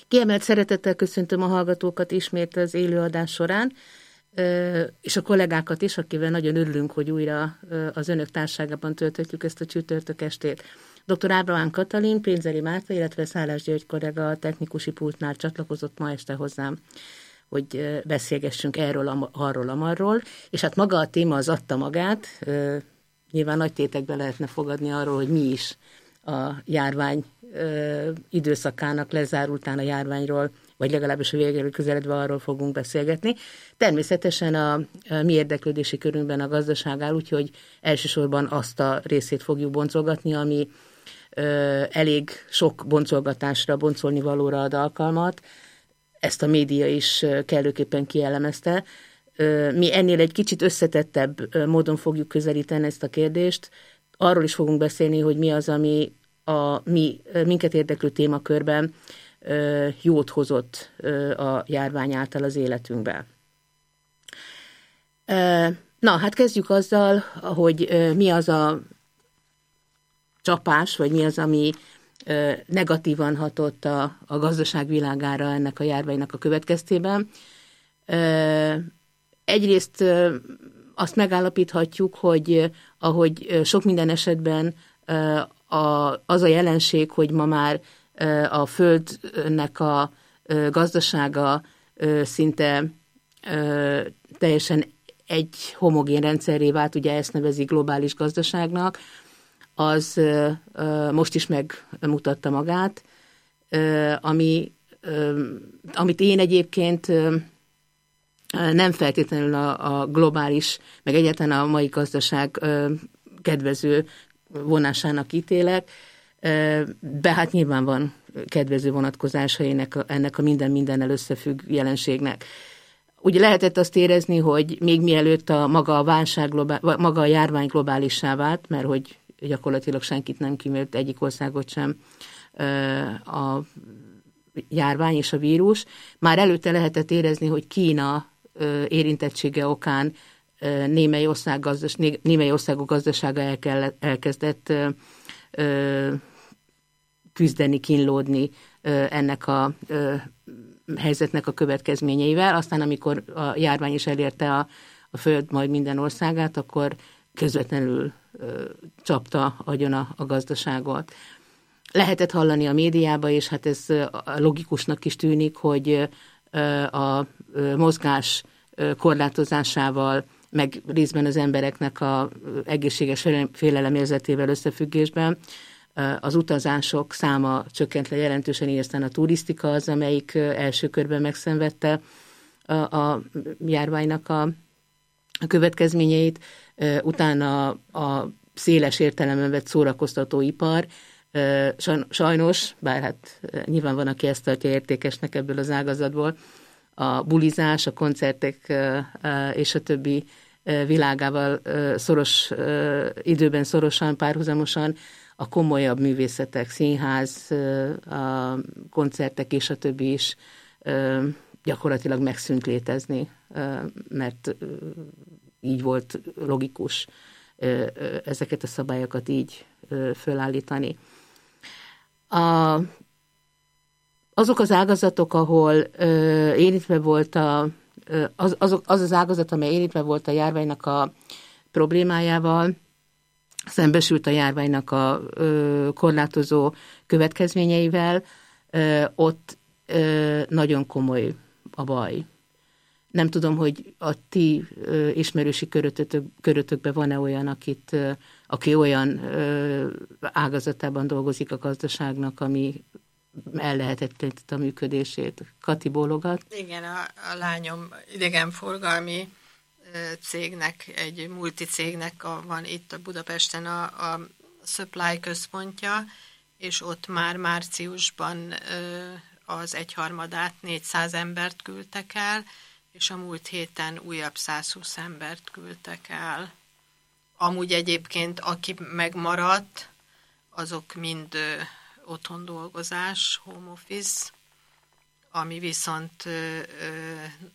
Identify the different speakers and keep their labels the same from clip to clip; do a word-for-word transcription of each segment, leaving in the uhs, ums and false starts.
Speaker 1: Kiemelt szeretettel köszöntöm a hallgatókat ismét az élőadás során, és a kollégákat is, akivel nagyon örülünk, hogy újra az önök társágában tölthetjük ezt a csütörtök estét. doktor Ábrahám Katalin, Pénzeri Márta, illetve Szálás György kollega a technikusi pultnál csatlakozott ma este hozzám, hogy beszélgessünk erről, arról, amarról, és hát maga a téma az adta magát. Nyilván nagy tétekbe lehetne fogadni arról, hogy mi is a járvány időszakának lezárultán a járványról, vagy legalábbis a végéről közeledve arról fogunk beszélgetni. Természetesen a, a mi érdeklődési körünkben a gazdaság áll, úgyhogy elsősorban azt a részét fogjuk boncolgatni, ami ö, elég sok boncolgatásra, boncolni valóra ad alkalmat. Ezt a média is kellőképpen kielemezte. Mi ennél egy kicsit összetettebb módon fogjuk közelíteni ezt a kérdést. Arról is fogunk beszélni, hogy mi az, ami a mi, minket érdeklő témakörben jót hozott a járvány által az életünkbe. Na, hát kezdjük azzal, hogy mi az a csapás, vagy mi az, ami negatívan hatott a, a gazdaság világára ennek a járványnak a következtében. Egyrészt azt megállapíthatjuk, hogy ahogy sok minden esetben az a jelenség, hogy ma már a Földnek a gazdasága szinte teljesen egy homogén rendszerré vált, ugye ezt nevezik globális gazdaságnak, az most is megmutatta magát, ami, amit én egyébként nem feltétlenül a, a globális, meg egyáltalán a mai gazdaság kedvező vonásának ítélek, de hát nyilván van kedvező vonatkozása ennek a, ennek a minden-mindennel összefügg jelenségnek. Ugye lehetett azt érezni, hogy még mielőtt a maga a válság, globál, maga a járvány globálissá vált, mert hogy gyakorlatilag senkit nem kímélt, egyik országot sem a járvány és a vírus. Már előtte lehetett érezni, hogy Kína érintettsége okán némely, ország gazdas, némely országok gazdasága el elkezdett küzdeni, kínlódni ennek a helyzetnek a következményeivel. Aztán, amikor a járvány is elérte a, a Föld majd minden országát, akkor közvetlenül csapta agyon a, a gazdaságot. Lehetett hallani a médiába, és hát ez logikusnak is tűnik, hogy a mozgás korlátozásával, meg részben az embereknek a egészséges félelemérzetével összefüggésben az utazások száma csökkent le jelentősen, így aztán a turisztika az, amelyik első körben megszenvedte a, a járványnak a, a következményeit, utána a széles értelemben vett szórakoztatóipar, sajnos, bár hát nyilván van, aki ezt tartja értékesnek ebből az ágazatból, a bulizás, a koncertek és a többi világával szoros időben, szorosan, párhuzamosan a komolyabb művészetek, színház, a koncertek és a többi is gyakorlatilag megszűnt létezni, mert így volt logikus ezeket a szabályokat így fölállítani. A, azok az ágazatok, ahol érintve volt a, az, azok, az az ágazat, amely érintve volt a járványnak a problémájával, szembesült a járványnak a ö, korlátozó következményeivel, ö, ott ö, nagyon komoly a baj. Nem tudom, hogy a ti ö, ismerősi körötök, körötökben van-e olyan, akit, ö, aki olyan ö, ágazatában dolgozik a gazdaságnak, ami ellehetetlenítette a működését. Kati bólogat.
Speaker 2: Igen, a, a lányom idegenforgalmi cégnek, egy multicégnek a, van itt a Budapesten a, a supply központja, és ott már márciusban az egyharmadát, négyszáz embert küldtek el, és a múlt héten újabb százhúsz embert küldtek el. Amúgy egyébként, aki megmaradt, azok mind ö, otthon dolgozás, home office, ami viszont ö, ö,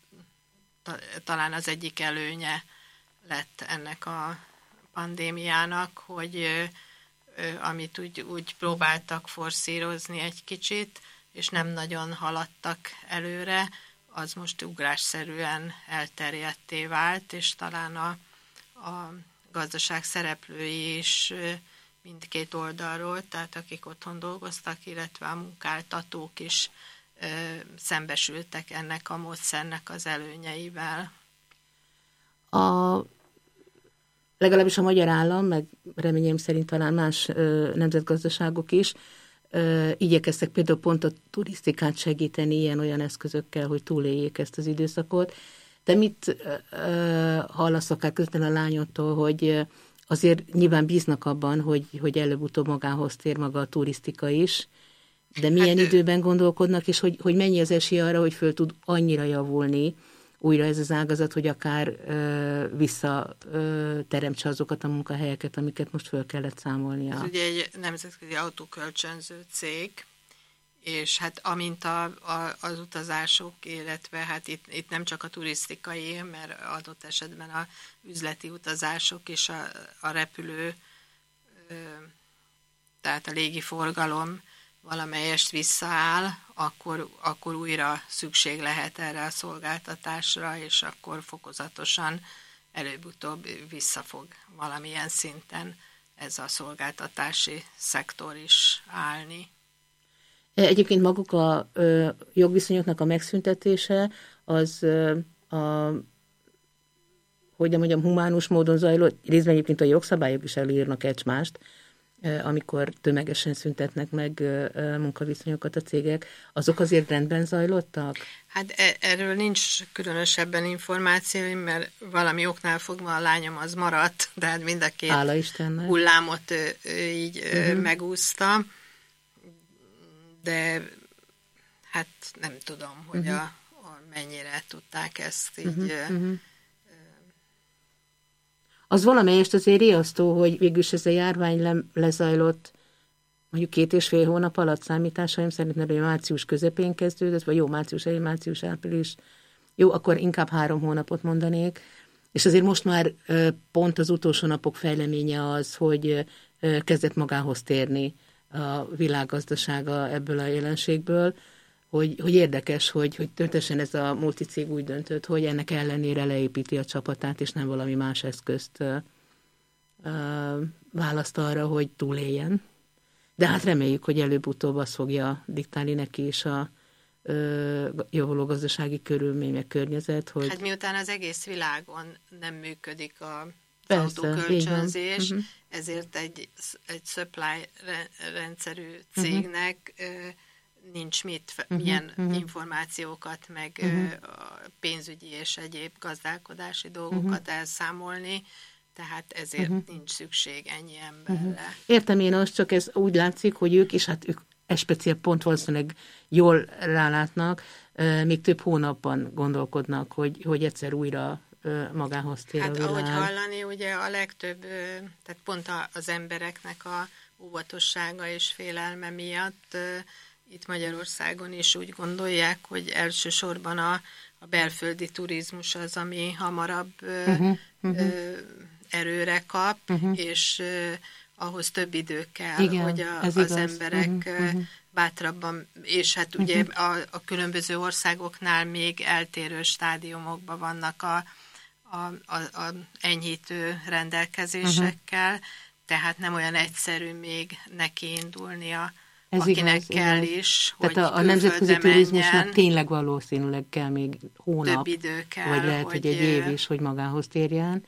Speaker 2: talán az egyik előnye lett ennek a pandémiának, hogy amit úgy, úgy próbáltak forszírozni egy kicsit, és nem nagyon haladtak előre, az most ugrásszerűen elterjedté vált, és talán a, a gazdaság szereplői is mindkét oldalról, tehát akik otthon dolgoztak, illetve a munkáltatók is ö, szembesültek ennek a módszernek az előnyeivel.
Speaker 1: A, legalábbis a magyar állam, meg reményem szerint talán más ö, nemzetgazdaságok is ö, igyekeztek például pont a turisztikát segíteni ilyen-olyan eszközökkel, hogy túléljék ezt az időszakot. De mit ö, hallasz akár közben a lányodtól, hogy azért nyilván bíznak abban, hogy, hogy előbb-utóbb magához tér maga a turisztika is, de milyen hát, időben gondolkodnak, és hogy, hogy mennyi az esély arra, hogy föl tud annyira javulni újra ez az ágazat, hogy akár ö, vissza ö, teremtse azokat a munkahelyeket, amiket most föl kellett számolnia.
Speaker 2: Ez ugye egy nemzetközi autókölcsönző cég, és hát amint a, a, az utazások, illetve hát itt, itt nem csak a turisztikai, mert adott esetben a üzleti utazások és a, a repülő, tehát a légiforgalom valamelyest visszaáll, akkor, akkor újra szükség lehet erre a szolgáltatásra, és akkor fokozatosan előbb-utóbb visszafog valamilyen szinten ez a szolgáltatási szektor is állni.
Speaker 1: Egyébként maguk a ö, jogviszonyoknak a megszüntetése, az ö, a, hogy nem mondjam, humánus módon zajlott, részben egyébként a jogszabályok is előírnak egymást, ö, amikor tömegesen szüntetnek meg ö, ö, munkaviszonyokat a cégek, azok azért rendben zajlottak?
Speaker 2: Hát e- erről nincs különösebben információ, mert valami oknál fogva a lányom az maradt, de hát mind a két hullámot ö, ö, így ö, uh-huh. megúszta. De hát nem tudom, hogy uh-huh. a, a mennyire tudták ezt így... Uh-huh. Uh,
Speaker 1: az valamelyest azért riasztó, hogy végülis ez a járvány le, lezajlott mondjuk két és fél hónap alatt számításaim szerint, mert a március közepén kezdődött, vagy jó, március elején, március április, jó, akkor inkább három hónapot mondanék, és azért most már pont az utolsó napok fejleménye az, hogy kezdett magához térni a világgazdasága ebből a jelenségből, hogy, hogy érdekes, hogy, hogy történetesen ez a multicég úgy döntött, hogy ennek ellenére leépíti a csapatát, és nem valami más eszközt uh, uh, választ arra, hogy túléljen. De hát reméljük, hogy előbb-utóbb azt fogja diktálni neki is a uh, javuló gazdasági körülmény, meg környezet, hogy...
Speaker 2: Hát miután az egész világon nem működik a autókölcsönzés, uh-huh. ezért egy, egy supply rendszerű cégnek uh-huh. nincs mit, uh-huh. milyen uh-huh. információkat, meg uh-huh. pénzügyi és egyéb gazdálkodási dolgokat uh-huh. elszámolni, tehát ezért uh-huh. nincs szükség ennyi emberre. Uh-huh.
Speaker 1: Értem én azt, csak ez úgy látszik, hogy ők, és hát ők egy speciál pont valószínűleg jól rálátnak, még több hónapban gondolkodnak, hogy, hogy egyszer újra magához tér
Speaker 2: hát,
Speaker 1: a világ.
Speaker 2: ahogy hallani, ugye a legtöbb, tehát pont az embereknek a óvatossága és félelme miatt itt Magyarországon is úgy gondolják, hogy elsősorban a, a belföldi turizmus az, ami hamarabb uh-huh, uh-huh. erőre kap, uh-huh. és ahhoz több idő kell, igen, hogy a, az igaz. emberek uh-huh. bátrabban, és hát ugye uh-huh. a, a különböző országoknál még eltérő stádiumokban vannak a A, a, a enyhítő rendelkezésekkel, uh-huh. tehát nem olyan egyszerű még neki indulnia, ez akinek igaz, kell igaz. is,
Speaker 1: tehát
Speaker 2: hogy
Speaker 1: a, a nemzetközi turizmusnak tényleg valószínűleg kell még hónap,
Speaker 2: több idő kell,
Speaker 1: vagy lehet, hogy, hogy egy év is, hogy magához térjen.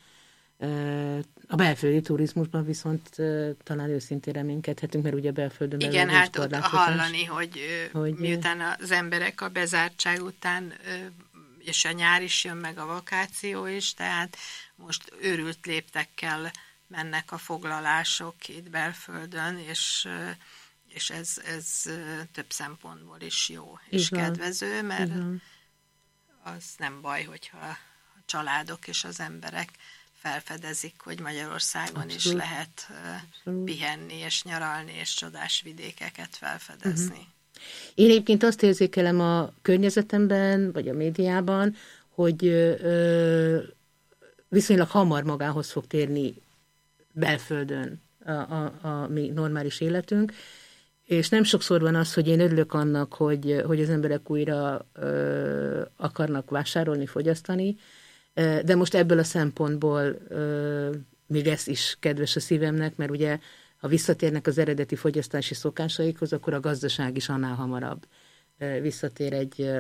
Speaker 1: A belföldi turizmusban viszont talán őszintén reménykedhetünk, mert ugye belföldön belül
Speaker 2: igen, hát ott hallani, hogy, hogy miután az emberek a bezártság után és a nyár is jön, meg a vakáció is, tehát most őrült léptekkel mennek a foglalások itt belföldön, és, és ez, ez több szempontból is jó és igen. kedvező, mert igen. az nem baj, hogyha a családok és az emberek felfedezik, hogy Magyarországon abszolút. is lehet abszolút. pihenni, és nyaralni, és csodás vidékeket felfedezni. Uh-huh.
Speaker 1: Én egyébként azt érzékelem a környezetemben, vagy a médiában, hogy ö, viszonylag hamar magához fog térni belföldön a, a, a mi normális életünk, és nem sokszor van az, hogy én örülök annak, hogy, hogy az emberek újra ö, akarnak vásárolni, fogyasztani, de most ebből a szempontból ö, még ez is kedves a szívemnek, mert ugye ha visszatérnek az eredeti fogyasztási szokásaikhoz, akkor a gazdaság is annál hamarabb ö, visszatér egy ö,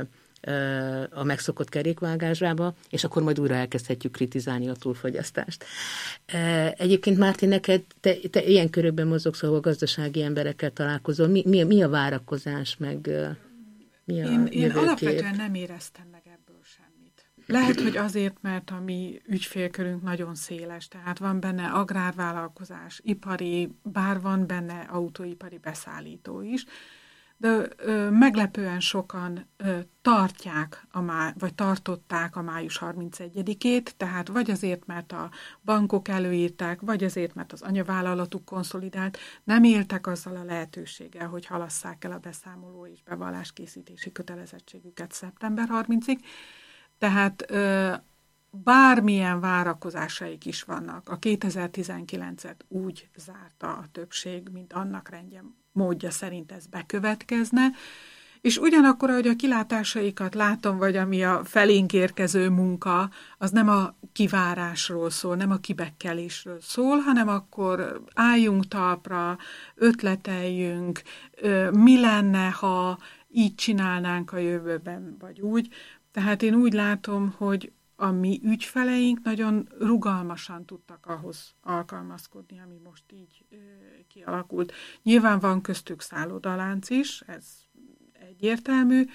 Speaker 1: a megszokott kerékvágásrába, és akkor majd újra elkezdhetjük kritizálni a túlfogyasztást. Egyébként, Márti, neked, te, te ilyen körökben mozogsz, ahol gazdasági emberekkel találkozol. Mi, mi, mi a várakozás, meg mi a
Speaker 3: Én,
Speaker 1: jövőkép?
Speaker 3: én alapvetően nem éreztem meg ebből semmit. Lehet, hogy azért, mert a mi ügyfélkörünk nagyon széles, tehát van benne agrárvállalkozás, ipari, bár van benne autóipari beszállító is, de ö, meglepően sokan ö, tartják, a má, vagy tartották a május harmincegyedikét, tehát vagy azért, mert a bankok előírták, vagy azért, mert az anyavállalatuk konszolidált, nem éltek azzal a lehetőséggel, hogy halasszák el a beszámoló és bevalláskészítési kötelezettségüket szeptember harmincadikáig. Tehát ö, bármilyen várakozásaik is vannak. A kétezer-tizenkilencet úgy zárta a többség, mint annak rendje módja szerint ez bekövetkezne, és ugyanakkor, ahogy a kilátásaikat látom, vagy ami a felénk érkező munka, az nem a kivárásról szól, nem a kibekkelésről szól, hanem akkor álljunk talpra, ötleteljünk, mi lenne, ha így csinálnánk a jövőben, vagy úgy. Tehát én úgy látom, hogy a mi ügyfeleink nagyon rugalmasan tudtak ahhoz alkalmazkodni, ami most így ö, kialakult. Nyilván van köztük szállodalánc is, ez egyértelmű,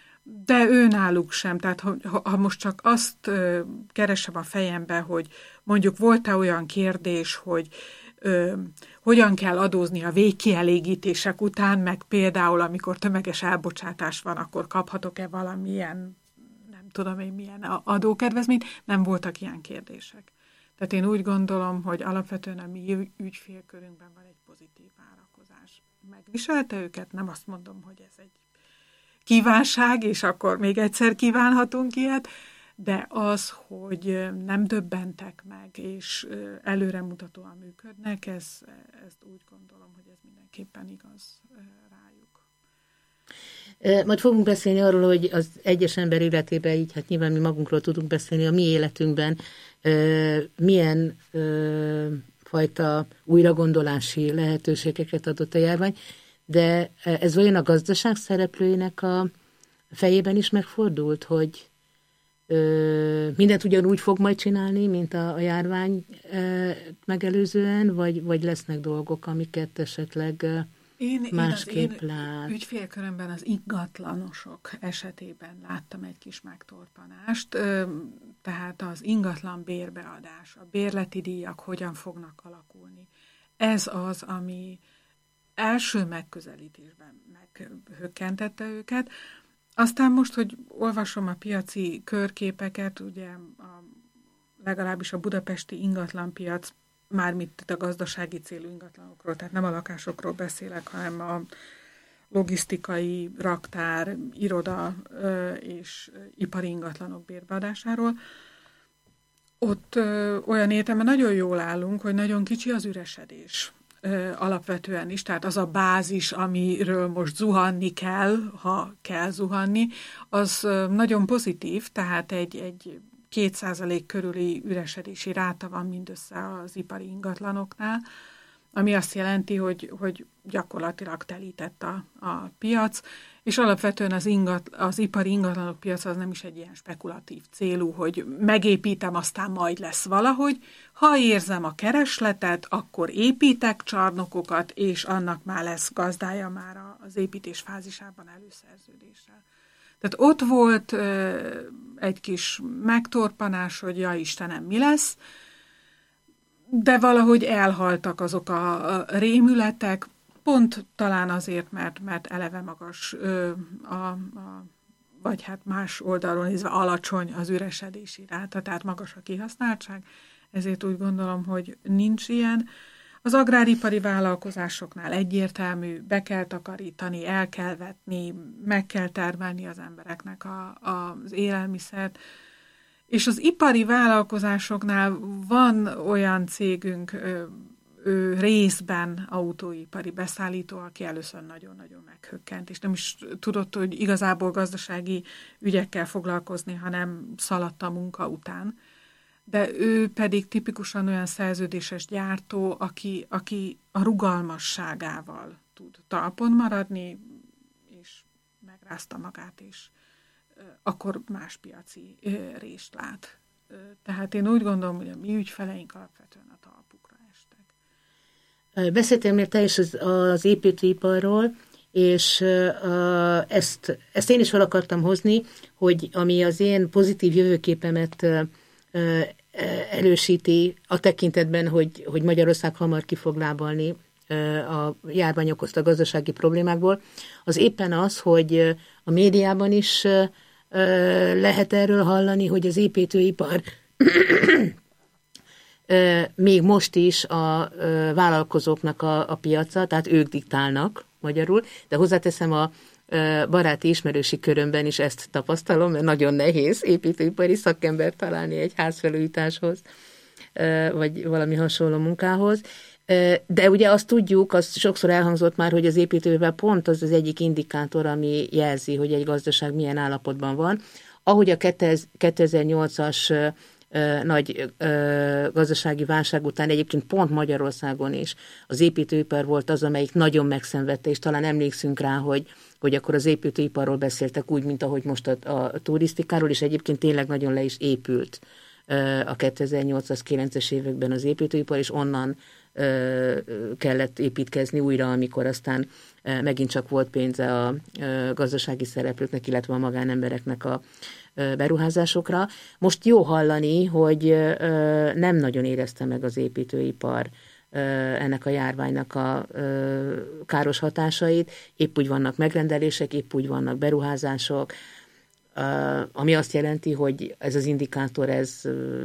Speaker 3: de őnáluk sem. Tehát ha, ha most csak azt ö, keresem a fejembe, hogy mondjuk volt-e olyan kérdés, hogy ö, hogyan kell adózni a végkielégítések után, meg például amikor tömeges elbocsátás van, akkor kaphatok-e valamilyen tudom én milyen adókedvezményt, nem voltak ilyen kérdések. Tehát én úgy gondolom, hogy alapvetően a mi ügyfélkörünkben van egy pozitív várakozás. Megviselte őket, nem azt mondom, hogy ez egy kívánság, és akkor még egyszer kívánhatunk ilyet, de az, hogy nem döbbentek meg, és előremutatóan működnek, ez, ezt úgy gondolom, hogy ez mindenképpen igaz rájuk.
Speaker 1: Majd fogunk beszélni arról, hogy az egyes ember életében, így hát nyilván mi magunkról tudunk beszélni, a mi életünkben milyen fajta újragondolási lehetőségeket adott a járvány, de ez olyan a gazdaság szereplőinek a fejében is megfordult, hogy mindent ugyanúgy fog majd csinálni, mint a, a járvány megelőzően, vagy, vagy lesznek dolgok, amiket esetleg
Speaker 3: Én,
Speaker 1: másképp
Speaker 3: én
Speaker 1: lát.
Speaker 3: Ügyfélkörömben az ingatlanosok esetében láttam egy kis megtorpanást, tehát az ingatlan bérbeadás, a bérleti díjak hogyan fognak alakulni. Ez az, ami első megközelítésben meghökkentette őket. Aztán most, hogy olvasom a piaci körképeket, ugye a, legalábbis a budapesti ingatlanpiac, mármint a gazdasági célú ingatlanokról, tehát nem a lakásokról beszélek, hanem a logisztikai, raktár, iroda és ipari ingatlanok bérbeadásáról. Ott olyan értelemben nagyon jól állunk, hogy nagyon kicsi az üresedés alapvetően is, tehát az a bázis, amiről most zuhanni kell, ha kell zuhanni, az nagyon pozitív, tehát egy, egy két százalék körüli üresedési ráta van mindössze az ipari ingatlanoknál, ami azt jelenti, hogy, hogy gyakorlatilag telített a, a piac, és alapvetően az, ingat, az ipari ingatlanok piac az nem is egy ilyen spekulatív célú, hogy megépítem, aztán majd lesz valahogy. Ha érzem a keresletet, akkor építek csarnokokat, és annak már lesz gazdája már az építés fázisában előszerződéssel. Tehát ott volt ö, egy kis megtorpanás, hogy ja Istenem, mi lesz, de valahogy elhaltak azok a, a rémületek, pont talán azért, mert, mert eleve magas, ö, a, a, vagy hát más oldalról nézve alacsony az üresedési ráta, tehát magas a kihasználtság, ezért úgy gondolom, hogy nincs ilyen. Az agráripari vállalkozásoknál egyértelmű, be kell takarítani, el kell vetni, meg kell termelni az embereknek a, a, az élelmiszert. És az ipari vállalkozásoknál van olyan cégünk, ő részben autóipari beszállító, aki először nagyon-nagyon meghökkent, és nem is tudott, hogy igazából gazdasági ügyekkel foglalkozni, hanem szaladt a munka után. De ő pedig tipikusan olyan szerződéses gyártó, aki, aki a rugalmasságával tud talpon maradni, és megrázta magát, és akkor más piaci rést lát. Tehát én úgy gondolom, hogy a mi ügyfeleink alapvetően a talpukra estek.
Speaker 1: Beszéltél még te is az, az építőiparról, és uh, ezt, ezt én is fel akartam hozni, hogy ami az én pozitív jövőképemet uh, erősíti a tekintetben, hogy, hogy Magyarország hamar ki fog lábalni uh, a járvány okozta gazdasági problémákból, az éppen az, hogy a médiában is uh, lehet erről hallani, hogy az építőipar még most is a vállalkozóknak a, a piaca, tehát ők diktálnak magyarul, de hozzáteszem, a baráti ismerősi körömben is ezt tapasztalom, mert nagyon nehéz építőipari szakembert találni egy házfelújításhoz, vagy valami hasonló munkához. De ugye azt tudjuk, az sokszor elhangzott már, hogy az építőipar pont az az egyik indikátor, ami jelzi, hogy egy gazdaság milyen állapotban van. Ahogy a kétezer-nyolcas nagy gazdasági válság után egyébként pont Magyarországon is az építőipar volt az, amelyik nagyon megszenvedte, és talán emlékszünk rá, hogy, hogy akkor az építőiparról beszéltek úgy, mint ahogy most a, a turisztikáról, és egyébként tényleg nagyon le is épült a kétezer-nyolcas-kilences években az építőipar, és onnan kellett építkezni újra, amikor aztán megint csak volt pénze a gazdasági szereplőknek, illetve a magánembereknek a beruházásokra. Most jó hallani, hogy nem nagyon érezte meg az építőipar ennek a járványnak a káros hatásait. Épp úgy vannak megrendelések, épp úgy vannak beruházások, ami azt jelenti, hogy ez az indikátor, ez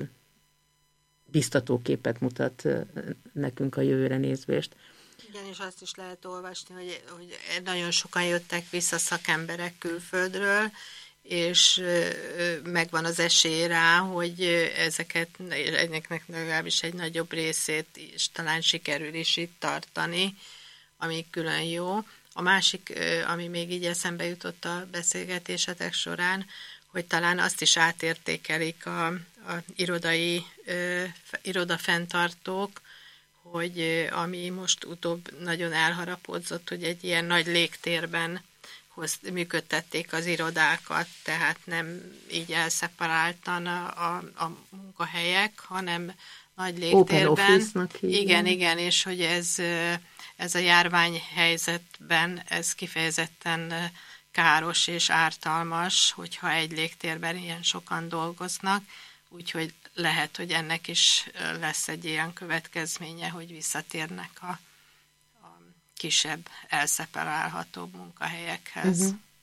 Speaker 1: biztató képet mutat nekünk a jövőre nézvést.
Speaker 2: Igen, és azt is lehet olvasni, hogy, hogy nagyon sokan jöttek vissza szakemberek külföldről, és megvan az esély rá, hogy ezeket, ennek legalábbis egy nagyobb részét is talán sikerül is itt tartani, ami külön jó. A másik, ami még így eszembe jutott a beszélgetésetek során, hogy talán azt is átértékelik a, a irodai, ö, irodafenntartók, hogy ami most utóbb nagyon elharapódzott, hogy egy ilyen nagy légtérben hoz, működtették az irodákat, tehát nem így elszeparáltan a, a, a munkahelyek, hanem nagy légtérben. Igen, igen, és hogy ez, ez a járványhelyzetben ez kifejezetten káros és ártalmas, hogyha egy légtérben ilyen sokan dolgoznak, úgyhogy lehet, hogy ennek is lesz egy ilyen következménye, hogy visszatérnek a, a kisebb, elszeparálhatóbb munkahelyekhez.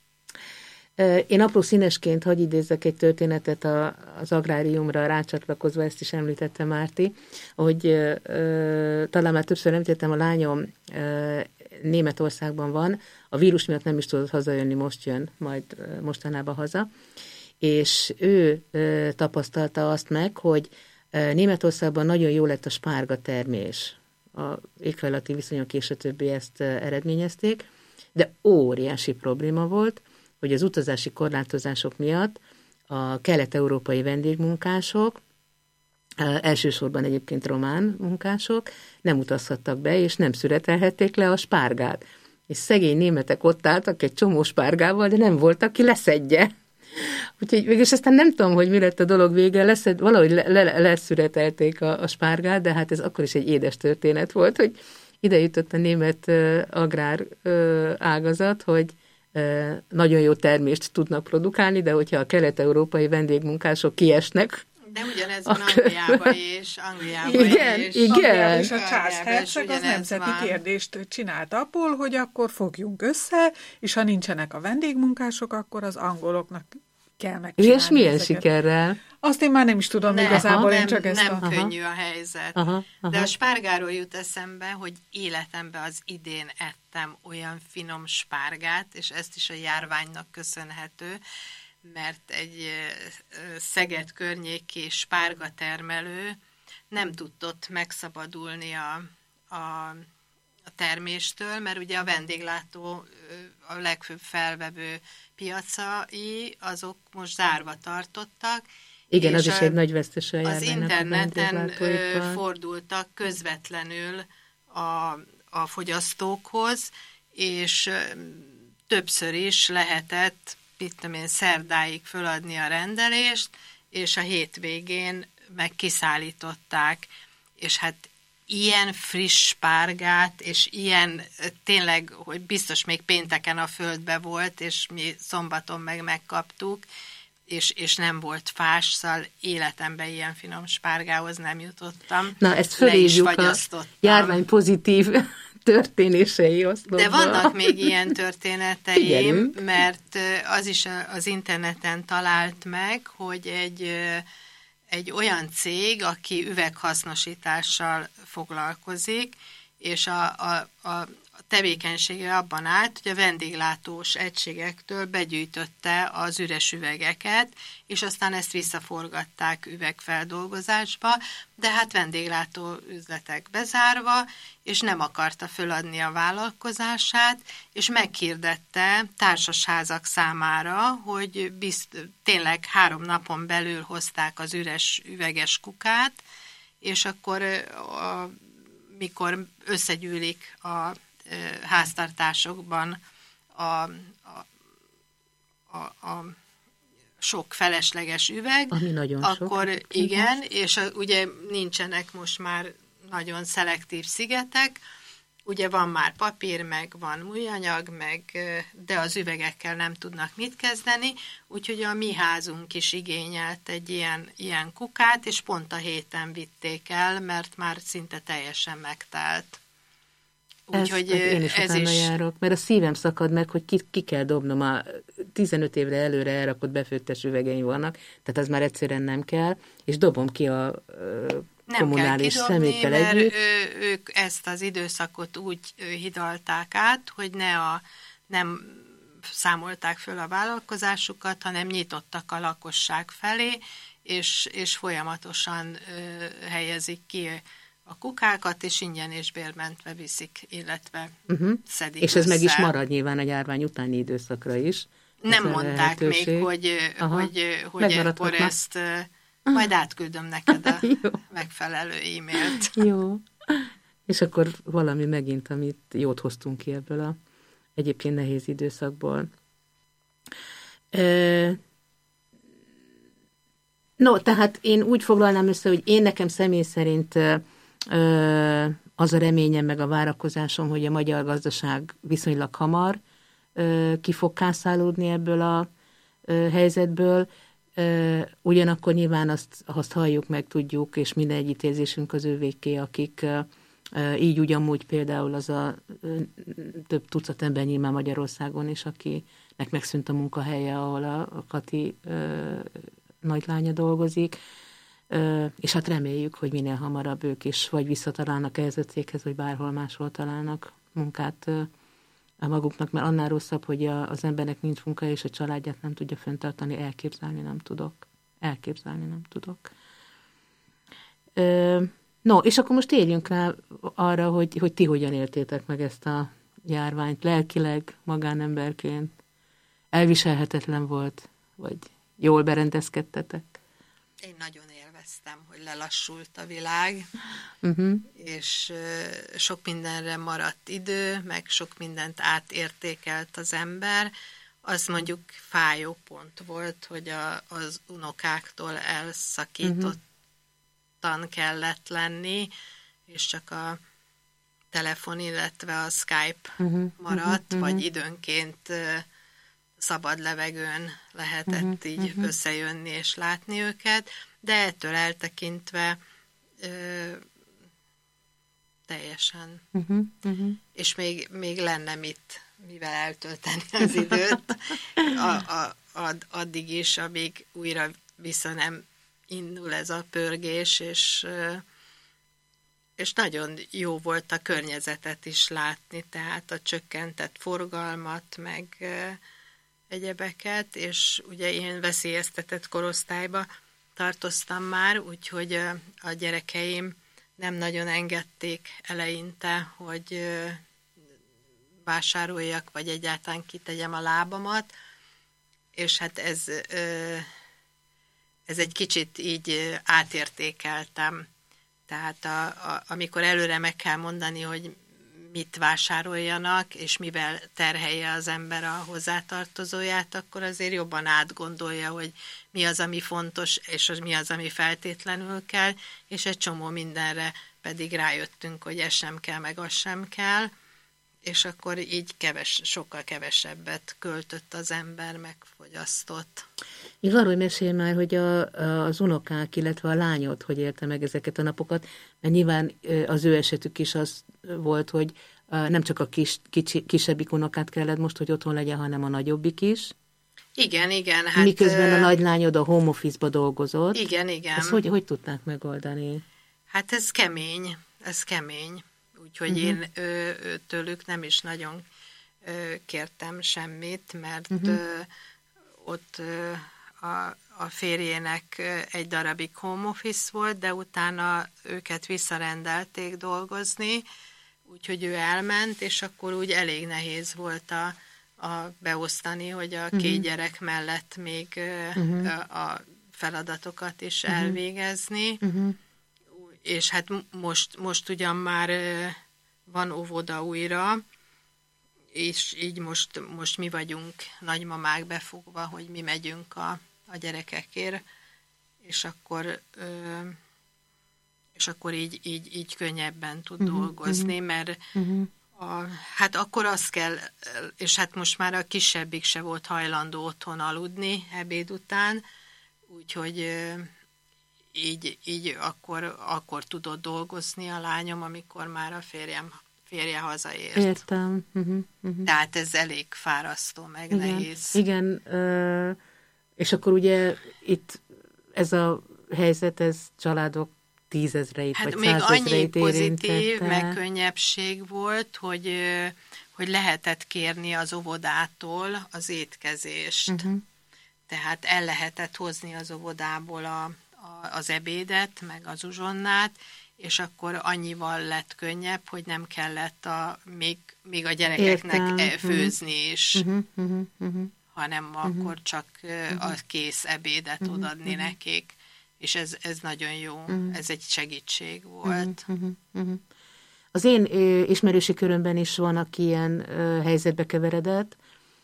Speaker 1: Uh-huh. Én apró színesként hadd idézzek egy történetet a, az agráriumra rácsatlakozva, ezt is említette Márti, hogy uh, talán már többször említettem, a lányom uh, Németországban van, a vírus miatt nem is tudott hazajönni, most jön, majd uh, mostanában haza, és ő uh, tapasztalta azt meg, hogy uh, Németországban nagyon jó lett a spárga termés. A éghajlati viszonyok és a többi ezt uh, eredményezték, de óriási probléma volt, hogy az utazási korlátozások miatt a kelet-európai vendégmunkások, uh, elsősorban egyébként román munkások nem utazhattak be, és nem szüretelhették le a spárgát. És szegény németek ott álltak egy csomó spárgával, de nem volt, aki leszedje. Úgyhogy végülis aztán nem tudom, hogy mi lett a dolog vége, leszed, valahogy le, le, leszüretelték a, a spárgát, de hát ez akkor is egy édes történet volt, hogy ide jutott a német uh, agrár uh, ágazat, hogy uh, nagyon jó termést tudnak produkálni, de hogyha a kelet-európai vendégmunkások kiesnek,
Speaker 2: de ugyanez van Angliában is, Angliában
Speaker 1: igen,
Speaker 2: is.
Speaker 1: Igen,
Speaker 3: Angliában is a Charles herceg az nemzeti van. Kérdést csinált abból, hogy akkor fogjunk össze, és ha nincsenek a vendégmunkások, akkor az angoloknak kell megcsinálni.
Speaker 1: És milyen
Speaker 3: ezeket.
Speaker 1: Sikerrel?
Speaker 3: Azt én már nem is tudom nem, igazából,
Speaker 2: aha,
Speaker 3: én csak
Speaker 2: nem,
Speaker 3: ezt
Speaker 2: nem
Speaker 3: a...
Speaker 2: könnyű a helyzet.
Speaker 1: Aha, aha.
Speaker 2: De a spárgáról jut eszembe, hogy életemben az idén ettem olyan finom spárgát, és ezt is a járványnak köszönhető, mert egy Szeged környéki spárgatermelő nem tudott megszabadulni a, a a terméstől, mert ugye a vendéglátó a legfőbb felvevő piacai, azok most zárva tartottak.
Speaker 1: Igen, az is egy nagy vesztese a
Speaker 2: az interneten fordultak közvetlenül a, a fogyasztókhoz, és többször is lehetett, mit tudom én, szerdáig föladni a rendelést, és a hétvégén meg kiszállították, és hát ilyen friss spárgát, és ilyen tényleg, hogy biztos még pénteken a földbe volt, és mi szombaton meg megkaptuk, és, és nem volt fás, szóval életemben ilyen finom spárgához nem jutottam.
Speaker 1: Na, ezt fölírjuk a járvány pozitív történései oszlopba.
Speaker 2: De vannak még ilyen történeteim, Figyelünk. Mert az is az interneten talált meg, hogy egy egy olyan cég, aki üveghasznosítással foglalkozik, és a, a, a tevékenysége abban állt, hogy a vendéglátós egységektől begyűjtötte az üres üvegeket, és aztán ezt visszaforgatták üvegfeldolgozásba, de hát vendéglátó üzletek bezárva, és nem akarta föladni a vállalkozását, és meghirdette társasházak számára, hogy bizt, tényleg három napon belül hozták az üres üveges kukát, és akkor a, mikor összegyűlik a háztartásokban a, a, a, a sok felesleges üveg,
Speaker 1: ami nagyon
Speaker 2: akkor
Speaker 1: sok.
Speaker 2: igen, és a, ugye nincsenek most már nagyon szelektív szigetek, ugye van már papír, meg van műanyag, meg, de az üvegekkel nem tudnak mit kezdeni, úgyhogy a mi házunk is igényelt egy ilyen, ilyen kukát, és pont a héten vitték el, mert már szinte teljesen megtelt.
Speaker 1: Úgyhogy én is ez is járok, mert a szívem szakad meg, hogy ki, ki kell dobnom, a tizenöt évre előre elrakott befőttes üvegeim vannak, tehát az már egyszerűen nem kell, és dobom ki a nem kommunális szeméttel együtt.
Speaker 2: Ő, ők ezt az időszakot úgy hidalták át, hogy ne a, nem számolták föl a vállalkozásukat, hanem nyitottak a lakosság felé, és, és folyamatosan ö, helyezik ki a kukákat, és ingyen és bérmentve viszik, illetve uh-huh. szedik
Speaker 1: És ez
Speaker 2: össze.
Speaker 1: meg is marad nyilván a járvány utáni időszakra is.
Speaker 2: Nem mondták még, hogy, hogy, hogy akkor ezt majd átküldöm neked a megfelelő e-mailt.
Speaker 1: Jó. És akkor valami megint, amit jót hoztunk ki ebből a egyébként nehéz időszakból. No, tehát én úgy foglalnám össze, hogy én nekem személy szerint az a reményem meg a várakozásom, hogy a magyar gazdaság viszonylag hamar ki fog kászálódni ebből a helyzetből. Ugyanakkor nyilván azt, azt halljuk, meg tudjuk, és minden együttérzésünk az ővéké, akik így ugyanúgy például az a több tucat ember nyilván Magyarországon is, akinek megszűnt a munkahelye, ahol a, a Kati nagylánya dolgozik, és hát reméljük, hogy minél hamarabb ők is vagy visszatalálnak ehhez a céghez, vagy bárhol máshol találnak munkát a maguknak, mert annál rosszabb, hogy a, az embernek nincs munka, és a családját nem tudja fenntartani, elképzelni nem tudok. Elképzelni nem tudok. No, és akkor most térjünk rá arra, hogy, hogy ti hogyan éltétek meg ezt a járványt lelkileg, magánemberként. Elviselhetetlen volt, vagy jól berendezkedtetek?
Speaker 2: Én nagyon élveztem, hogy lelassult a világ,
Speaker 1: uh-huh. és
Speaker 2: sok mindenre maradt idő, meg sok mindent átértékelt az ember. Az mondjuk fájó pont volt, hogy a, az unokáktól elszakítottan uh-huh. kellett lenni, és csak a telefon, illetve a Skype uh-huh. maradt, uh-huh. vagy időnként szabad levegőn lehetett uh-huh, így uh-huh. összejönni és látni őket, de ettől eltekintve ö, teljesen. Uh-huh, uh-huh. És még, még lenne mit, mivel eltölteni az időt, a, a, ad, addig is, amíg újra vissza nem indul ez a pörgés, és, és nagyon jó volt a környezetet is látni, tehát a csökkentett forgalmat, meg egyebeket, és ugye én veszélyeztetett korosztályba tartoztam már, úgyhogy a gyerekeim nem nagyon engedték eleinte, hogy vásároljak, vagy egyáltalán kitegyem a lábamat, és hát ez, ez egy kicsit így átértékeltem. Tehát a, a, amikor előre meg kell mondani, hogy mit vásároljanak, és mivel terhelje az ember a hozzátartozóját, akkor azért jobban átgondolja, hogy mi az, ami fontos, és mi az, ami feltétlenül kell, és egy csomó mindenre pedig rájöttünk, hogy ez sem kell, meg az sem kell, és akkor így keves, sokkal kevesebbet költött az ember, megfogyasztott.
Speaker 1: Még arról mesélj már, hogy a, az unokák, illetve a lányod, hogy élte meg ezeket a napokat, mert nyilván az ő esetük is az volt, hogy nem csak a kis, kicsi, kisebbik unokát kellett most, hogy otthon legyen, hanem a nagyobbik is.
Speaker 2: Igen, igen. Hát,
Speaker 1: miközben a nagylányod a home office-ba dolgozott.
Speaker 2: Igen, igen.
Speaker 1: Ezt hogy, hogy tudták megoldani?
Speaker 2: Hát ez kemény, ez kemény. Úgyhogy uh-huh. én ö, ö, tőlük nem is nagyon ö, kértem semmit, mert uh-huh. ö, ott ö, a, a férjének egy darabig home office volt, de utána őket visszarendelték dolgozni, úgyhogy ő elment, és akkor úgy elég nehéz volt a, a beosztani, hogy a két uh-huh. gyerek mellett még uh-huh. a feladatokat is uh-huh. elvégezni. Uh-huh. És hát most, most ugyan már van óvoda újra, és így most, most mi vagyunk nagymamák befogva, hogy mi megyünk a, a gyerekekért, és akkor, és akkor így, így, így könnyebben tud uh-huh, dolgozni, uh-huh. mert uh-huh. A, hát akkor az kell, és hát most már a kisebbik se volt hajlandó otthon aludni ebéd után, úgyhogy így, így akkor, akkor tudott dolgozni a lányom, amikor már a férjem, férje hazaért.
Speaker 1: Értem. Uh-huh, uh-huh.
Speaker 2: Tehát ez elég fárasztó, meg
Speaker 1: igen,
Speaker 2: nehéz.
Speaker 1: Igen, uh, és akkor ugye itt ez a helyzet, ez családok tízezreit,
Speaker 2: hát
Speaker 1: vagy százezreit
Speaker 2: még annyi pozitív,
Speaker 1: érintette.
Speaker 2: meg könnyebbség volt, hogy, hogy lehetett kérni az óvodától az étkezést. Uh-huh. Tehát el lehetett hozni az óvodából a, a, az ebédet, meg az uzsonnát, és akkor annyival lett könnyebb, hogy nem kellett a, még, még a gyerekeknek Értem. főzni is, uh-huh, uh-huh, uh-huh. hanem uh-huh. akkor csak uh-huh. a kész ebédet uh-huh, odaadni uh-huh. nekik. És ez, ez nagyon jó, uh-huh. ez egy segítség volt.
Speaker 1: Uh-huh, uh-huh. Az én ö, ismerősi körömben is van, aki ilyen ö, helyzetbe keveredett,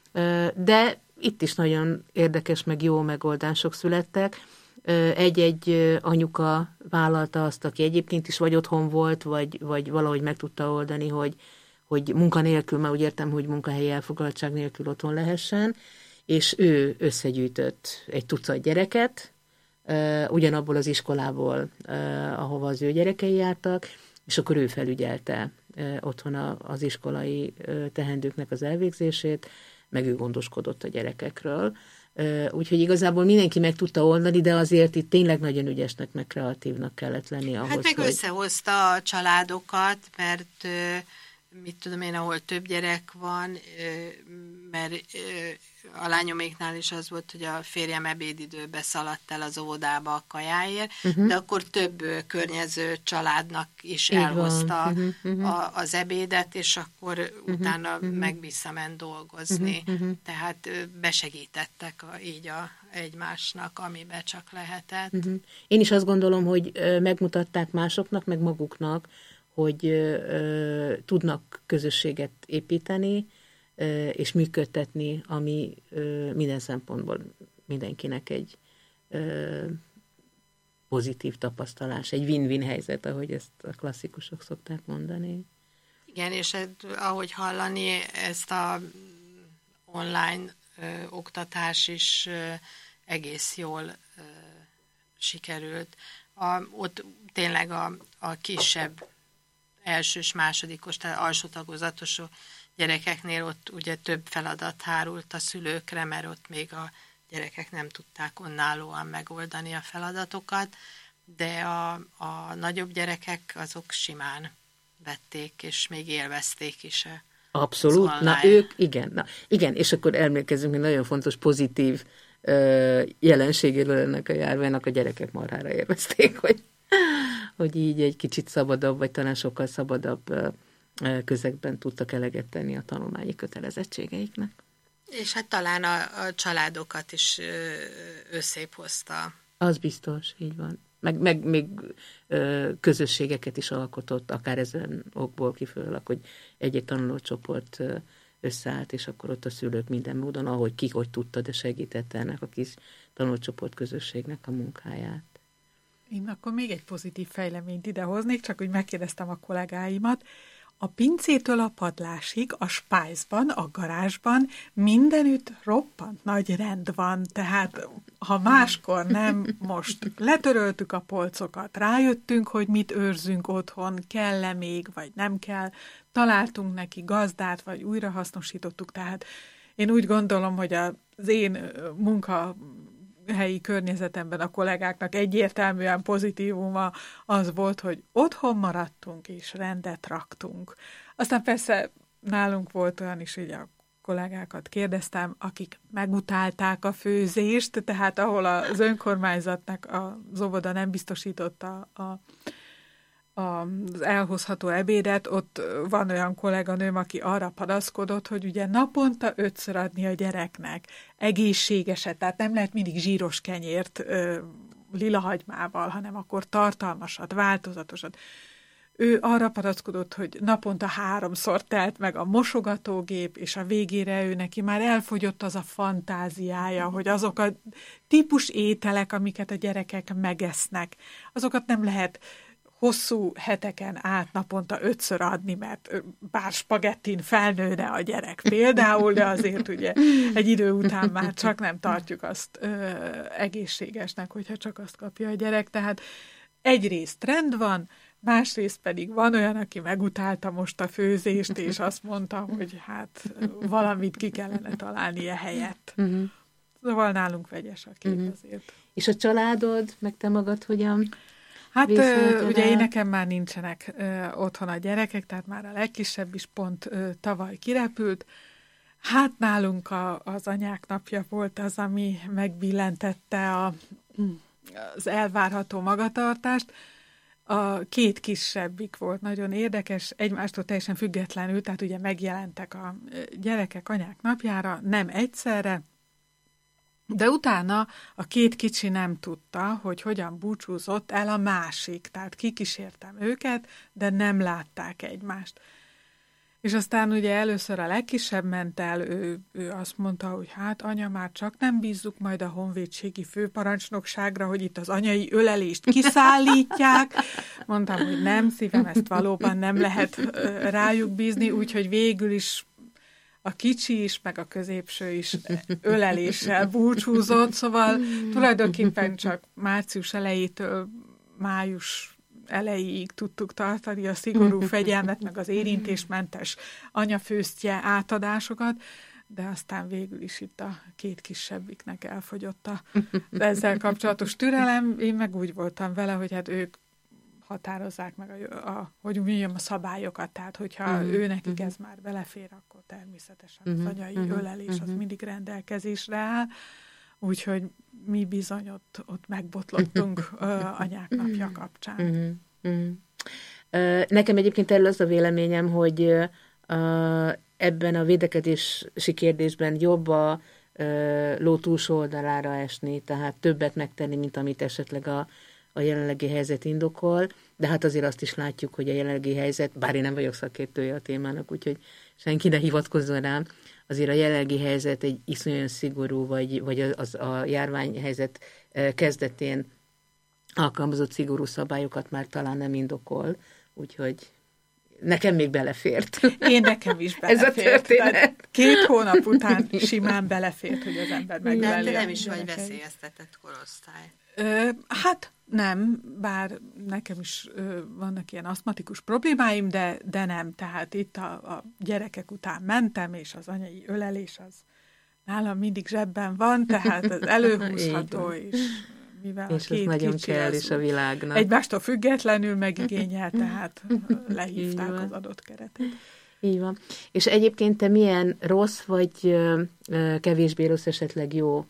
Speaker 1: ö, de itt is nagyon érdekes, meg jó megoldások születtek. Ö, egy-egy ö, anyuka vállalta azt, aki egyébként is vagy otthon volt, vagy, vagy valahogy meg tudta oldani, hogy, hogy munkanélkül, már úgy értem, hogy munkahelyi elfoglaltság nélkül otthon lehessen, és ő összegyűjtött egy tucat gyereket, Uh, ugyanabból az iskolából, uh, ahova az ő gyerekei jártak, és akkor ő felügyelte uh, otthon a, az iskolai uh, teendőknek az elvégzését, meg ő gondoskodott a gyerekekről. Uh, úgyhogy igazából mindenki meg tudta oldani, de azért itt tényleg nagyon ügyesnek, meg kreatívnak kellett lenni ahhoz,
Speaker 2: Hát meg
Speaker 1: hogy...
Speaker 2: összehozta a családokat, mert uh, mit tudom én, ahol több gyerek van, uh, mert uh, a lányoméknál is az volt, hogy a férjem ebédidőbe szaladt el az óvodába a kajáért, uh-huh. de akkor több környező családnak is Így elhozta uh-huh, uh-huh. A, az ebédet, és akkor uh-huh, utána uh-huh. meg visszament dolgozni. Uh-huh, uh-huh. Tehát besegítettek a, így a, egymásnak, amiben csak lehetett. Uh-huh.
Speaker 1: Én is azt gondolom, hogy megmutatták másoknak, meg maguknak, hogy uh, tudnak közösséget építeni, és működtetni, ami minden szempontból mindenkinek egy pozitív tapasztalás, egy win-win helyzet, ahogy ezt a klasszikusok szokták mondani.
Speaker 2: Igen, és ez, ahogy hallani, ezt a online ö, oktatás is ö, egész jól ö, sikerült. A, ott tényleg a, a kisebb elsős, másodikos, tehát alsó tagozatos gyerekeknél ott ugye több feladat hárult a szülőkre, mert ott még a gyerekek nem tudták önállóan megoldani a feladatokat, de a, a nagyobb gyerekek azok simán vették, és még élvezték is.
Speaker 1: Abszolút, na ők, igen, na, igen, és akkor emlékezzünk, hogy nagyon fontos pozitív uh, jelenségéről ennek a járványnak, a gyerekek marhára élvezték, hogy hogy így egy kicsit szabadabb, vagy talán sokkal szabadabb közegben tudtak eleget tenni a tanulmányi kötelezettségeiknek.
Speaker 2: És hát talán a, a családokat is összép hozta.
Speaker 1: Az biztos, így van. Meg, meg még ö, közösségeket is alkotott, akár ezen okból kifolyólag, hogy egy-egy tanulócsoport ö, összeállt, és akkor ott a szülők minden módon, ahogy ki, hogy tudta, de segítette ennek a kis tanulócsoport közösségnek a munkáját.
Speaker 3: Én akkor még egy pozitív fejleményt idehoznék, csak úgy megkérdeztem a kollégáimat. A pincétől a padlásig, a spájzban, a garázsban mindenütt roppant nagy rend van, tehát ha máskor nem, most letöröltük a polcokat, rájöttünk, hogy mit őrzünk otthon, kell-e még, vagy nem kell, találtunk neki gazdát, vagy újrahasznosítottuk, tehát én úgy gondolom, hogy az én munka helyi környezetemben a kollégáknak egyértelműen pozitívuma az volt, hogy otthon maradtunk és rendet raktunk. Aztán persze nálunk volt olyan is, hogy a kollégákat kérdeztem, akik megutálták a főzést, tehát ahol az önkormányzatnak az óvoda nem biztosította a, a az elhozható ebédet, ott van olyan kolléganőm, aki arra panaszkodott, hogy ugye naponta ötször adni a gyereknek egészségeset, tehát nem lehet mindig zsíros kenyért ö, lilahagymával, hanem akkor tartalmasat, változatosat. Ő arra panaszkodott, hogy naponta háromszor telt meg a mosogatógép, és a végére ő neki már elfogyott az a fantáziája, hogy azok a típus ételek, amiket a gyerekek megesznek, azokat nem lehet hosszú heteken át naponta ötször adni, mert bár spagettin felnőne a gyerek például, de azért ugye egy idő után már csak nem tartjuk azt ö, egészségesnek, hogyha csak azt kapja a gyerek. Tehát egyrészt rend van, másrészt pedig van olyan, aki megutálta most a főzést, és azt mondta, hogy hát valamit ki kellene találni e helyett. Szóval nálunk vegyes a kép azért.
Speaker 1: És a családod, meg te magad hogyan?
Speaker 3: Hát ö, ugye én nekem már nincsenek ö, otthon a gyerekek, tehát már a legkisebb is pont ö, tavaly kirepült. Hát nálunk a, az anyák napja volt az, ami megbillentette a, az elvárható magatartást. A két kisebbik volt nagyon érdekes, egymástól teljesen függetlenül, tehát ugye megjelentek a gyerekek anyák napjára, nem egyszerre, de utána a két kicsi nem tudta, hogy hogyan búcsúzott el a másik, tehát kikísértem őket, de nem látták egymást. És aztán ugye először a legkisebb ment el, ő, ő azt mondta, hogy hát anya, már csak nem bízzuk majd a honvédségi főparancsnokságra, hogy itt az anyai ölelést kiszállítják. Mondtam, hogy nem, szívem, ezt valóban nem lehet rájuk bízni, úgyhogy végül is a kicsi is, meg a középső is öleléssel búcsúzott, szóval tulajdonképpen csak március elejétől május elejéig tudtuk tartani a szigorú fegyelmet, meg az érintésmentes anyafőztje átadásokat, de aztán végül is itt a két kisebbiknek elfogyott a ezzel kapcsolatos türelem. Én meg úgy voltam vele, hogy hát ők határozzák meg, a, a, hogy mondjam, a szabályokat, tehát hogyha uh-huh, ő nekik uh-huh. ez már belefér, akkor természetesen uh-huh, az anyai uh-huh, ölelés uh-huh. az mindig rendelkezésre áll, úgyhogy mi bizony ott, ott megbotlottunk uh, anyák napja kapcsán. Uh-huh, uh-huh.
Speaker 1: Uh, nekem egyébként erről az a véleményem, hogy uh, ebben a védekezési kérdésben jobb a uh, ló túlsó oldalára esni, tehát többet megtenni, mint amit esetleg a a jelenlegi helyzet indokol, de hát azért azt is látjuk, hogy a jelenlegi helyzet, bár én nem vagyok szakértője a témának, úgyhogy senki ne hivatkozzon rám, azért a jelenlegi helyzet egy iszonyan szigorú, vagy, vagy az a járványhelyzet kezdetén alkalmazott szigorú szabályokat már talán nem indokol, úgyhogy nekem még belefért.
Speaker 3: Én nekem is belefért. Ez a történet. Két hónap után simán belefért, hogy az ember megöleli.
Speaker 2: De nem is vagy veszélyeztetett korosztály.
Speaker 3: Ö, hát nem, bár nekem is ö, vannak ilyen asztmatikus problémáim, de, de nem. Tehát itt a, a gyerekek után mentem, és az anyai ölelés az nálam mindig zsebben van, tehát az előhúzható is. Mivel
Speaker 1: és a két nagyon kicsi kell is a világnak.
Speaker 3: Egymástól függetlenül megigényel, tehát lehívták az adott keretet.
Speaker 1: Így van. És egyébként te milyen rossz, vagy kevésbé rossz, esetleg jó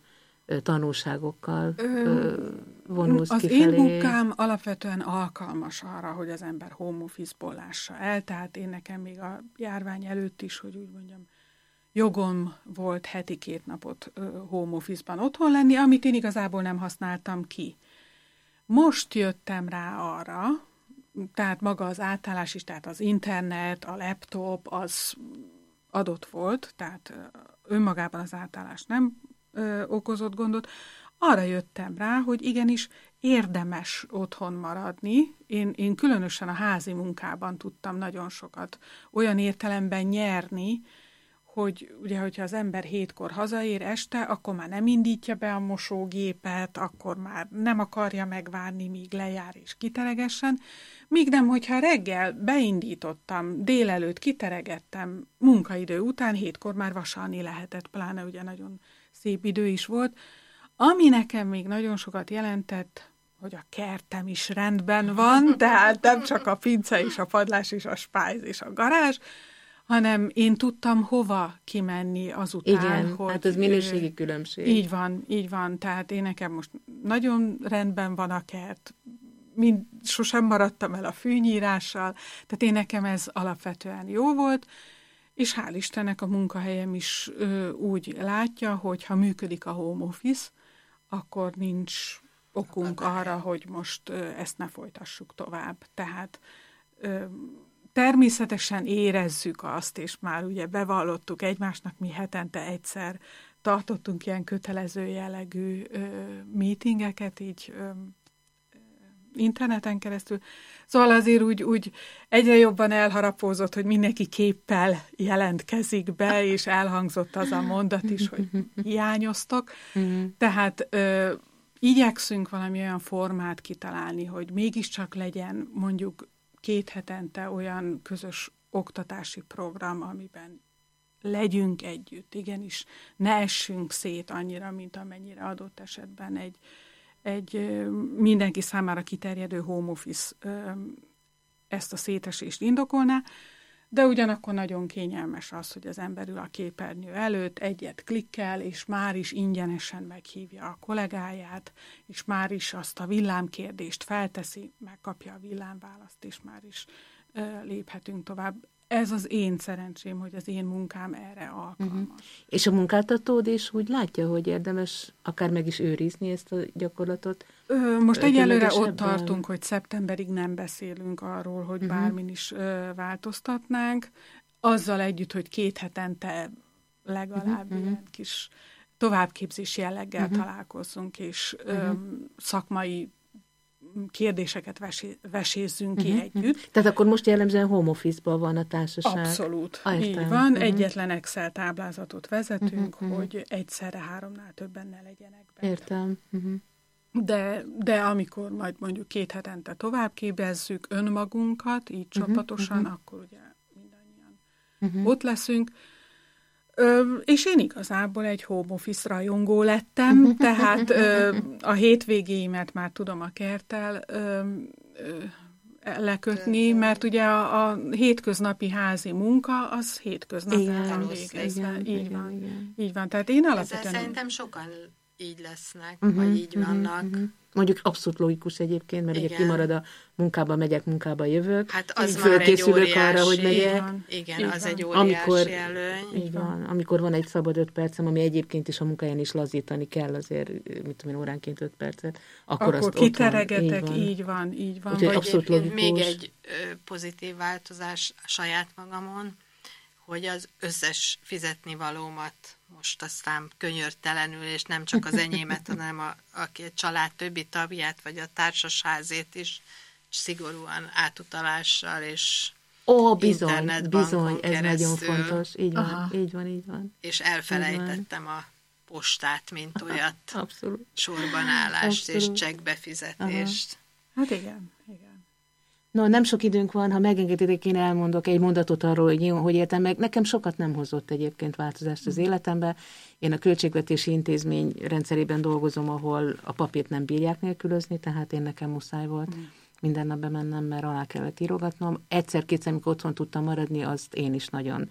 Speaker 1: tanulságokkal vonulsz
Speaker 3: az
Speaker 1: kifelé?
Speaker 3: Az én munkám alapvetően alkalmas arra, hogy az ember home office-ból lássa el, tehát én nekem még a járvány előtt is, hogy úgy mondjam, jogom volt heti két napot home office-ban otthon lenni, amit én igazából nem használtam ki. Most jöttem rá arra, tehát maga az átállás is, tehát az internet, a laptop, az adott volt, tehát önmagában az átállás nem ö, okozott gondot. Arra jöttem rá, hogy igenis érdemes otthon maradni. Én, én különösen a házi munkában tudtam nagyon sokat olyan értelemben nyerni, hogy ugye, hogyha az ember hétkor hazaér este, akkor már nem indítja be a mosógépet, akkor már nem akarja megvárni, míg lejár és kiteregessen. Míg nem, hogyha reggel beindítottam, délelőtt kiteregettem, munkaidő után hétkor már vasalni lehetett, pláne ugye nagyon szép idő is volt. Ami nekem még nagyon sokat jelentett, hogy a kertem is rendben van, tehát nem csak a pince és a padlás és a spájz és a garázs, hanem én tudtam hova kimenni azután,
Speaker 1: igen,
Speaker 3: hogy...
Speaker 1: hát ez minőségi különbség.
Speaker 3: Így van, így van. Tehát én nekem most nagyon rendben van a kert, mind, sosem maradtam el a fűnyírással, tehát én nekem ez alapvetően jó volt, és hál' Istennek a munkahelyem is ö, úgy látja, hogy ha működik a home office, akkor nincs okunk arra, hogy most ö, ezt ne folytassuk tovább. Tehát... Ö, Természetesen érezzük azt, és már ugye bevallottuk egymásnak, mi hetente egyszer tartottunk ilyen kötelező jellegű ö, meetingeket, így ö, interneten keresztül. Szóval azért úgy, úgy egyre jobban elharapózott, hogy mindenki képpel jelentkezik be, és elhangzott az a mondat is, hogy hiányoztok. Tehát ö, igyekszünk valami olyan formát kitalálni, hogy mégiscsak legyen mondjuk két hetente olyan közös oktatási program, amiben legyünk együtt, igenis, ne essünk szét annyira, mint amennyire adott esetben egy, egy mindenki számára kiterjedő home office ezt a szétesést indokolná, de ugyanakkor nagyon kényelmes az, hogy az ember ül a képernyő előtt, egyet klikkel, és már is ingyenesen meghívja a kollégáját, és már is azt a villámkérdést felteszi, megkapja a villámválaszt, és már is ö, léphetünk tovább. Ez az én szerencsém, hogy az én munkám erre alkalmas. Uh-huh.
Speaker 1: És a munkáltatód is úgy látja, hogy érdemes akár meg is őrizni ezt a gyakorlatot?
Speaker 3: Ö, most egyelőre ott tartunk, hogy szeptemberig nem beszélünk arról, hogy uh-huh. bármin is ö, változtatnánk. Azzal együtt, hogy két hetente legalább uh-huh. ilyen kis továbbképzés jelleggel uh-huh. találkozzunk, és uh-huh. ö, szakmai kérdéseket vesé, vesézzünk ki uh-huh. együtt.
Speaker 1: Tehát akkor most jellemzően home office-ban van a társaság?
Speaker 3: Abszolút.
Speaker 1: Ah,
Speaker 3: így van. Uh-huh. Egyetlen Excel táblázatot vezetünk, uh-huh. hogy egyszerre háromnál többen ne legyenek benne.
Speaker 1: Értem. Uh-huh.
Speaker 3: De, de amikor majd mondjuk két hetente tovább képezzük önmagunkat, így uh-huh. csapatosan, uh-huh. akkor ugye mindannyian uh-huh. ott leszünk. Ö, és én igazából egy home office rajongó lettem, tehát ö, a hétvégéimet már tudom a kerttel ö, ö, lekötni, mert ugye a, a hétköznapi házi munka, az hétköznap el van végezve. Így igen, van. Igen. Így van. Tehát én alapvetően...
Speaker 2: Ezzel szerintem sokan így lesznek, uh-huh, vagy így uh-huh, vannak. Uh-huh.
Speaker 1: Mondjuk abszolút logikus egyébként, mert igen. ugye kimarad a munkába, megyek, munkába jövök.
Speaker 2: Hát az már egy óriási,
Speaker 1: arra, hogy megyek.
Speaker 2: Igen,
Speaker 1: így
Speaker 2: az
Speaker 1: van.
Speaker 2: egy óriási
Speaker 1: amikor,
Speaker 2: előny.
Speaker 1: Így van. Amikor van egy szabad öt percem, ami egyébként is a munkáján is lazítani kell azért, mit tudom én, óránként öt percet, akkor,
Speaker 3: akkor azt kiteregetek, így van, így van. Így van.
Speaker 1: Úgyhogy abszolút logikus.
Speaker 2: Még egy ö, pozitív változás saját magamon, hogy az összes fizetnivalómat most aztán könyörtelenül, és nem csak az enyémet, hanem a, a család többi tagját, vagy a társasházét is szigorúan átutalással, és
Speaker 1: Ó, bizony, bizony, ez nagyon fontos. Így van, Aha. így van, így van.
Speaker 2: És elfelejtettem van. a postát, mint olyat.
Speaker 1: Abszolút.
Speaker 2: Sorban állást Abszolút. és csekkbefizetést.
Speaker 3: Aha. Hát igen, igen.
Speaker 1: No, nem sok időnk van, ha megengeditek, én elmondok egy mondatot arról, hogy, hogy értem meg. Nekem sokat nem hozott egyébként változást az életembe. Én a költségvetési intézmény rendszerében dolgozom, ahol a papírt nem bírják nélkülözni, tehát én nekem muszáj volt mm. minden nap bemennem, mert alá kellett írogatnom. Egyszer-kétszer, amikor otthon tudtam maradni, azt én is nagyon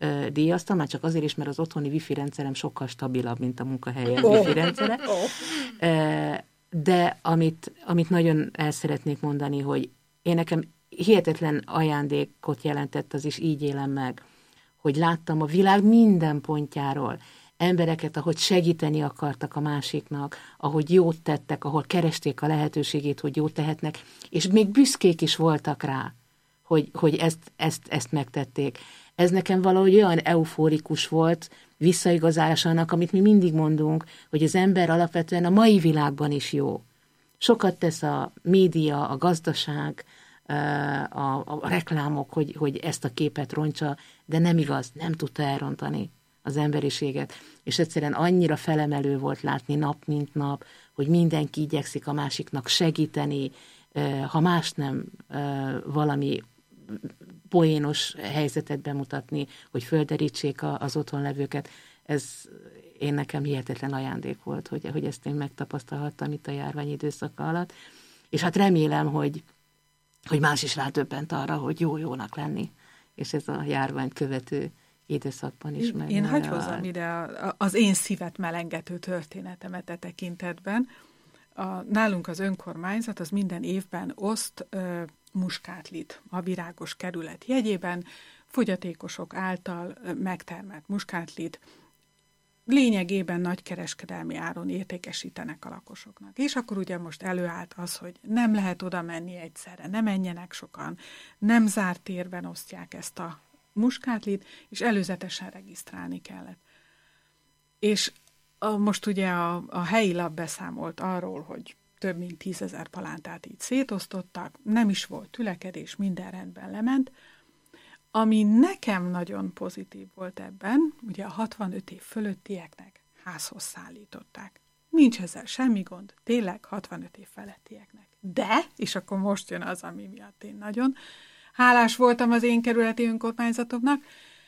Speaker 1: díjaztam, már csak azért is, mert az otthoni wifi rendszerem sokkal stabilabb, mint a munkahelyen oh. wifi rendszere. Oh. De amit, amit nagyon el szeretnék mondani, hogy én nekem hihetetlen ajándékot jelentett, az is így élem meg, hogy láttam a világ minden pontjáról embereket, ahogy segíteni akartak a másiknak, ahogy jót tettek, ahol keresték a lehetőségét, hogy jót tehetnek, és még büszkék is voltak rá, hogy, hogy ezt, ezt, ezt megtették. Ez nekem valahogy olyan eufórikus volt, visszaigazálás annak, amit mi mindig mondunk, hogy az ember alapvetően a mai világban is jó. Sokat tesz a média, a gazdaság, a, a, a reklámok, hogy, hogy ezt a képet rontsa, de nem igaz, nem tudta elrontani az emberiséget. És egyszerűen annyira felemelő volt látni nap mint nap, hogy mindenki igyekszik a másiknak segíteni, ha más nem valami poénos helyzetet bemutatni, hogy földerítsék az otthon levőket. Ez én nekem hihetetlen ajándék volt, hogy, hogy ezt én megtapasztalhattam itt a járvány időszaka alatt. És hát remélem, hogy, hogy más is rádöbbent arra, hogy jó-jónak lenni. És ez a járványt követő időszakban is meg.
Speaker 3: Én hagy hozzam ide az én szívet melengető történetemet e tekintetben. A, nálunk az önkormányzat az minden évben oszt ö, muskátlit a virágos kerület jegyében, fogyatékosok által megtermelt muskátlit lényegében nagykereskedelmi áron értékesítenek a lakosoknak. És akkor ugye most előállt az, hogy nem lehet oda menni egyszerre, ne menjenek sokan, nem zárt térben osztják ezt a muskátlit, és előzetesen regisztrálni kellett. És a, most ugye a, a helyi lap beszámolt arról, hogy több mint tízezer palántát így szétosztottak, nem is volt tülekedés, minden rendben lement. Ami nekem nagyon pozitív volt ebben, ugye a hatvanöt év fölöttieknek házhoz szállították. Nincs ezzel semmi gond, tényleg hatvanöt év felettieknek. De, és akkor most jön az, ami miatt én nagyon hálás voltam az én kerületi önkormányzatoknak,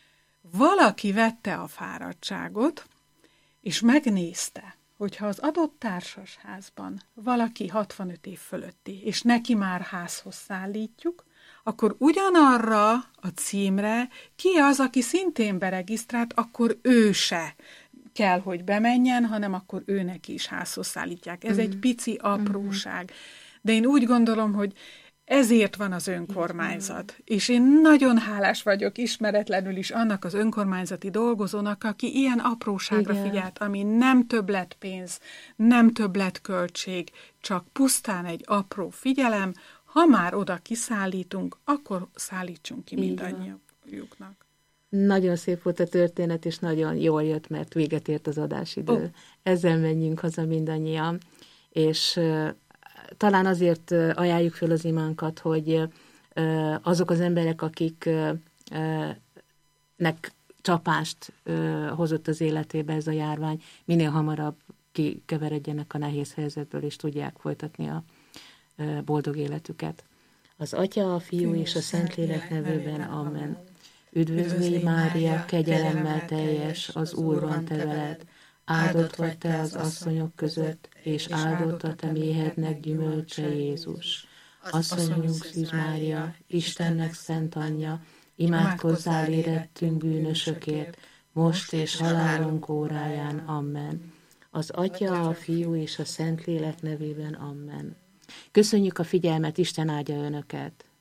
Speaker 3: valaki vette a fáradtságot, és megnézte, hogyha az adott társasházban valaki hatvanöt év fölötti, és neki már házhoz szállítjuk, akkor ugyanarra a címre ki az, aki szintén beregisztrált, akkor ő se kell, hogy bemenjen, hanem akkor őnek is házhoz szállítják. Ez mm. egy pici apróság. De én úgy gondolom, hogy ezért van az önkormányzat. És én nagyon hálás vagyok ismeretlenül is annak az önkormányzati dolgozónak, aki ilyen apróságra Igen. figyelt, ami nem többletpénz, nem többletköltség, csak pusztán egy apró figyelem. Ha már oda kiszállítunk, akkor szállítsunk ki mindannyiuknak.
Speaker 1: Nagyon szép volt a történet, és nagyon jól jött, mert véget ért az adásidő. Oh. Ezzel menjünk haza mindannyian, és uh, talán azért uh, ajánljuk fel az imánkat, hogy uh, azok az emberek, akik uh, uh, nek csapást uh, hozott az életébe ez a járvány, minél hamarabb kikeveredjenek a nehéz helyzetből, és tudják folytatni a boldog életüket. Az Atya, a Fiú és a Szentlélek nevében, amen. Üdvözlégy Mária, kegyelemmel teljes, az Úr van te veled, áldott vagy te az asszonyok között, és áldott a te méhednek gyümölcse Jézus. Asszonyunk Szűz Mária, Istennek szent anyja, imádkozzál érettünk bűnösökért, most és halálunk óráján, amen. Az Atya, a Fiú és a Szentlélek nevében, amen. Köszönjük a figyelmet, Isten áldja önöket!